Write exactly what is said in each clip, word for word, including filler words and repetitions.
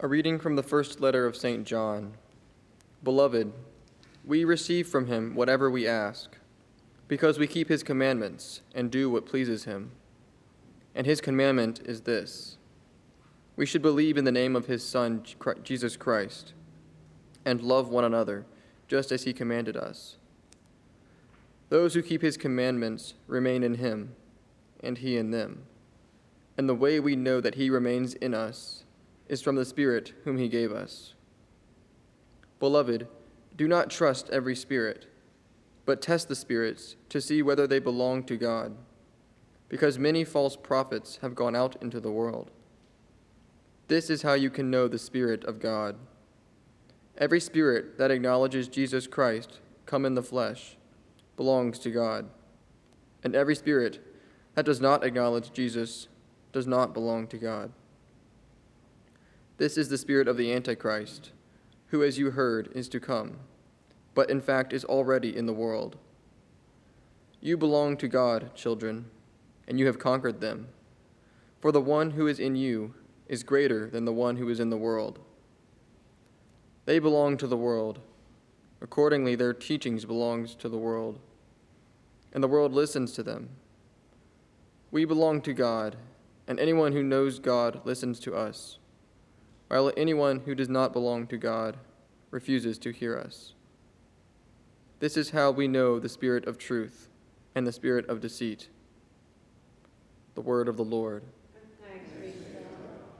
A reading from the first letter of Saint John. Beloved, we receive from him whatever we ask, because we keep his commandments and do what pleases him. And his commandment is this: we should believe in the name of his Son, Jesus Christ, and love one another, just as he commanded us. Those who keep his commandments remain in him, and he in them. And the way we know that he remains in us is from the Spirit whom he gave us. Beloved, do not trust every spirit, but test the spirits to see whether they belong to God, because many false prophets have gone out into the world. This is how you can know the Spirit of God. Every spirit that acknowledges Jesus Christ, come in the flesh, belongs to God, and every spirit that does not acknowledge Jesus does not belong to God. This is the spirit of the Antichrist, who, as you heard, is to come, but in fact is already in the world. You belong to God, children, and you have conquered them, for the one who is in you is greater than the one who is in the world. They belong to the world. Accordingly, their teachings belongs to the world, and the world listens to them. We belong to God, and anyone who knows God listens to us, while anyone who does not belong to God refuses to hear us. This is how we know the spirit of truth and the spirit of deceit. The word of the Lord. Thanks be to God.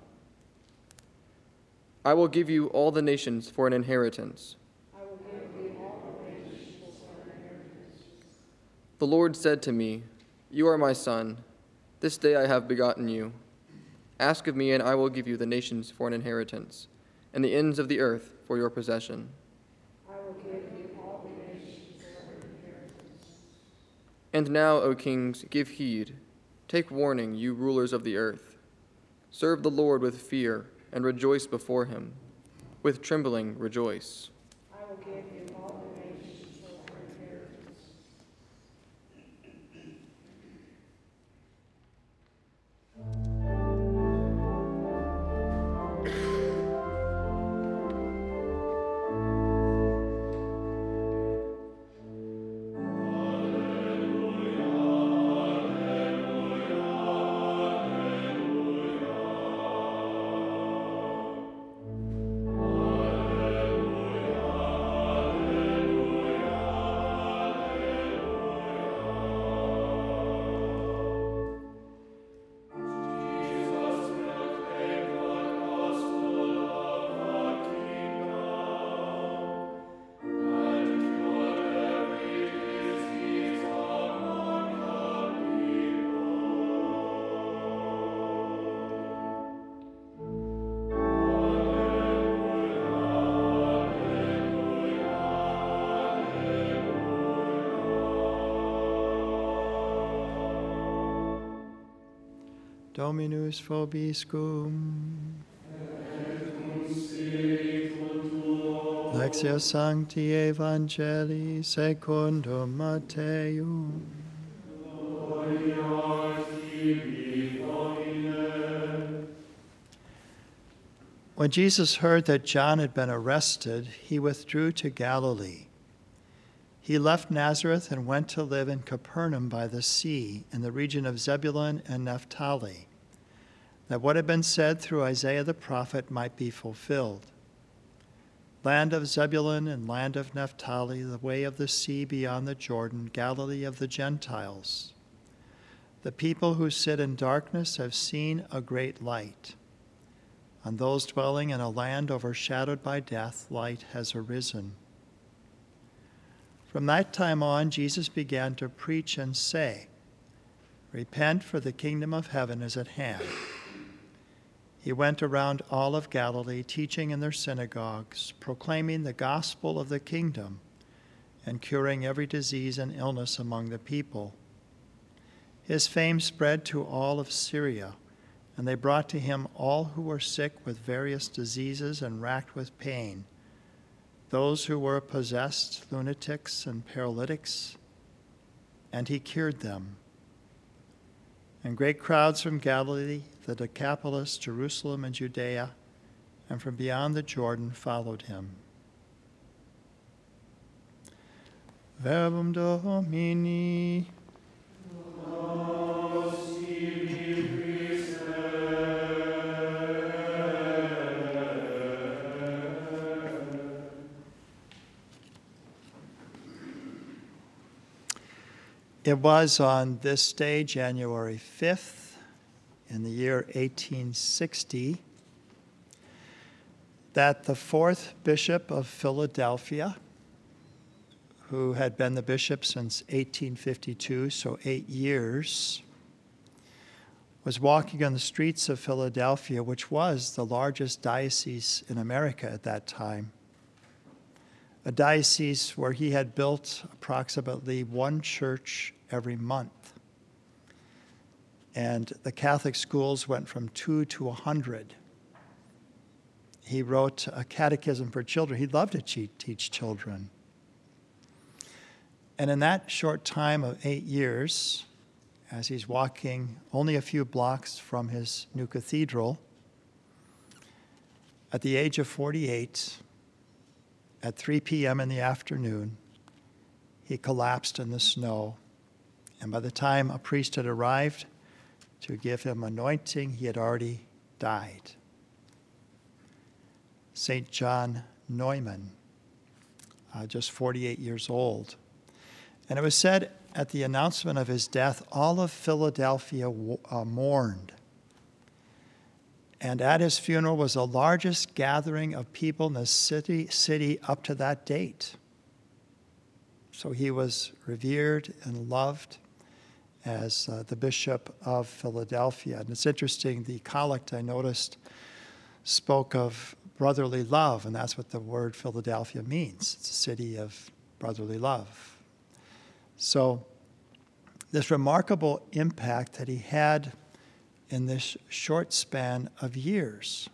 I will give you all the nations for an inheritance. I will give you all the nations for an inheritance. The Lord said to me, "You are my son. This day I have begotten you. Ask of me, and I will give you the nations for an inheritance, and the ends of the earth for your possession." I will give you all the nations for an inheritance. And now, O kings, give heed. Take warning, you rulers of the earth. Serve the Lord with fear, and rejoice before him. With trembling rejoice. I will give you all the nations for an inheritance. Dominus vobiscum. Lectio Sancti Evangelii secundum Mattheum. When Jesus heard that John had been arrested, he withdrew to Galilee. He left Nazareth and went to live in Capernaum by the sea, in the region of Zebulun and Naphtali, that what had been said through Isaiah the prophet might be fulfilled. Land of Zebulun and land of Naphtali, the way of the sea beyond the Jordan, Galilee of the Gentiles. The people who sit in darkness have seen a great light. On those dwelling in a land overshadowed by death, light has arisen. From that time on, Jesus began to preach and say, "Repent, for the kingdom of heaven is at hand." He went around all of Galilee, teaching in their synagogues, proclaiming the gospel of the kingdom, and curing every disease and illness among the people. His fame spread to all of Syria, and they brought to him all who were sick with various diseases and racked with pain, those who were possessed, lunatics and paralytics, and he cured them. And great crowds from Galilee, the Decapolis, Jerusalem, and Judea, and from beyond the Jordan followed him. Verbum Domini. It was on this day, January fifth, in the year eighteen sixty, that the fourth bishop of Philadelphia, who had been the bishop since eighteen fifty-two, so eight years, was walking on the streets of Philadelphia, which was the largest diocese in America at that time. A diocese where he had built approximately one church every month. And the Catholic schools went from two to a hundred. He wrote a catechism for children. He loved to teach children. And in that short time of eight years, as he's walking only a few blocks from his new cathedral, at the age of forty-eight, at three p.m. in the afternoon, he collapsed in the snow. And by the time a priest had arrived to give him anointing, he had already died. Saint John Neumann, uh, just forty-eight years old. And it was said at the announcement of his death, all of Philadelphia uh, mourned. And at his funeral was the largest gathering of people in the city, city up to that date. So he was revered and loved as uh, the Bishop of Philadelphia. And it's interesting, the collect I noticed spoke of brotherly love, and that's what the word Philadelphia means. It's a city of brotherly love. So this remarkable impact that he had in this short span of years.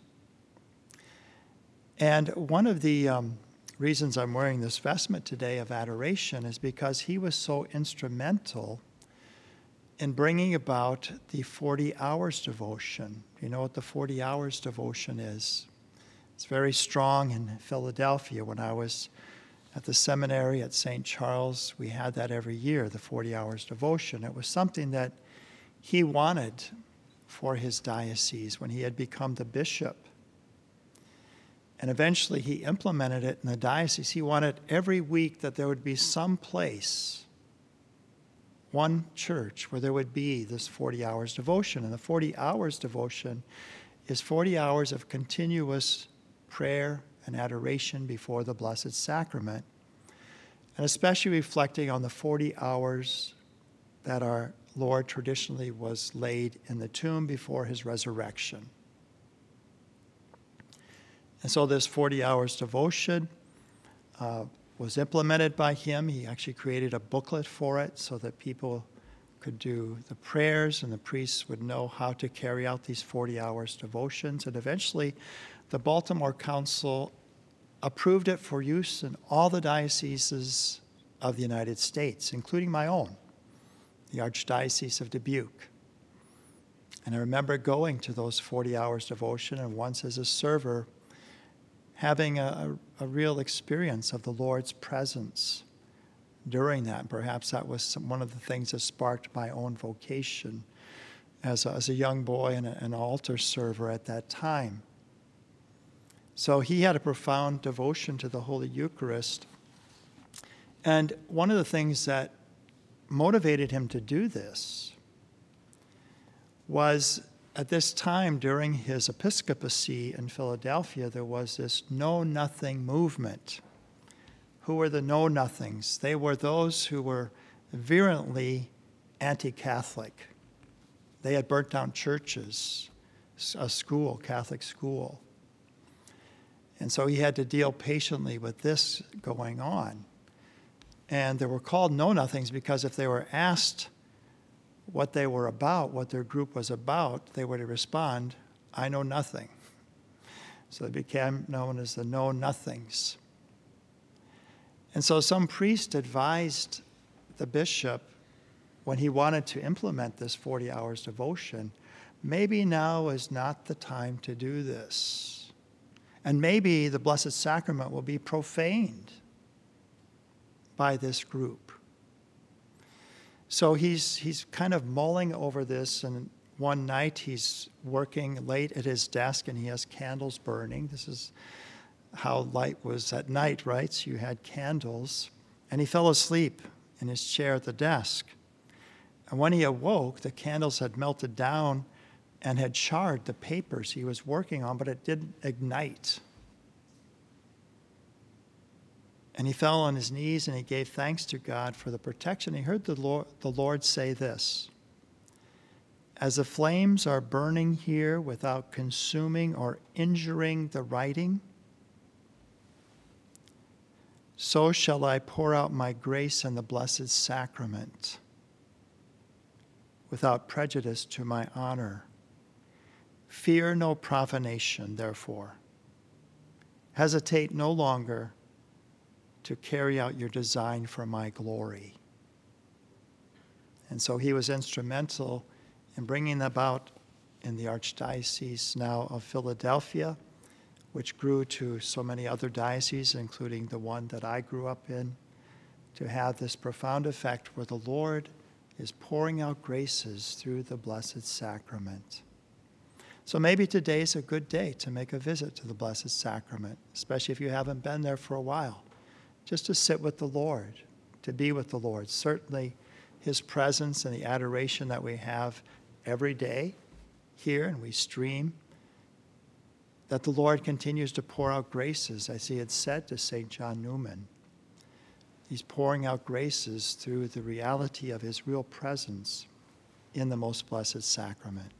And one of the um, reasons I'm wearing this vestment today of adoration is because he was so instrumental in bringing about the forty hours devotion. You know what the forty hours devotion is? It's very strong in Philadelphia. When I was at the seminary at Saint Charles, we had that every year, the forty hours devotion. It was something that he wanted for his diocese when he had become the bishop. And eventually he implemented it in the diocese. He wanted every week that there would be some place, one church, where there would be this forty hours devotion. And the forty hours devotion is forty hours of continuous prayer and adoration before the Blessed Sacrament, and especially reflecting on the forty hours that our Lord traditionally was laid in the tomb before his resurrection. And so this forty hours devotion uh, was implemented by him. He actually created a booklet for it so that people could do the prayers and the priests would know how to carry out these forty hours devotions. And eventually the Baltimore Council approved it for use in all the dioceses of the United States, including my own, the Archdiocese of Dubuque. And I remember going to those forty hours devotion, and once as a server, having a, a, a real experience of the Lord's presence during that. And perhaps that was some, one of the things that sparked my own vocation as a, as a young boy and a, an altar server at that time. So he had a profound devotion to the Holy Eucharist. And one of the things that motivated him to do this was at this time during his episcopacy in Philadelphia, there was this know-nothing movement. Who were the know-nothings? They were those who were virulently anti-Catholic. They had burnt down churches, a school, Catholic school. And so he had to deal patiently with this going on. And they were called know-nothings because if they were asked what they were about, what their group was about, they would respond, I know nothing. So they became known as the know-nothings. And so some priest advised the bishop when he wanted to implement this forty hours devotion, maybe now is not the time to do this. And maybe the Blessed Sacrament will be profaned by this group. So he's, he's kind of mulling over this, and one night he's working late at his desk and he has candles burning. This is how light was at night, right? So you had candles. And he fell asleep in his chair at the desk. And when he awoke, the candles had melted down and had charred the papers he was working on, but it didn't ignite. And he fell on his knees and he gave thanks to God for the protection. He heard the Lord, the Lord say this: "As the flames are burning here without consuming or injuring the writing, so shall I pour out my grace in the Blessed Sacrament without prejudice to my honor. Fear no profanation, therefore. Hesitate no longer to carry out your design for my glory." And so he was instrumental in bringing about in the Archdiocese now of Philadelphia, which grew to so many other dioceses, including the one that I grew up in, to have this profound effect where the Lord is pouring out graces through the Blessed Sacrament. So maybe today's a good day to make a visit to the Blessed Sacrament, especially if you haven't been there for a while, just to sit with the Lord, to be with the Lord. Certainly his presence and the adoration that we have every day here, and we stream, that the Lord continues to pour out graces, as he had said to Saint John Newman. He's pouring out graces through the reality of his real presence in the Most Blessed Sacrament.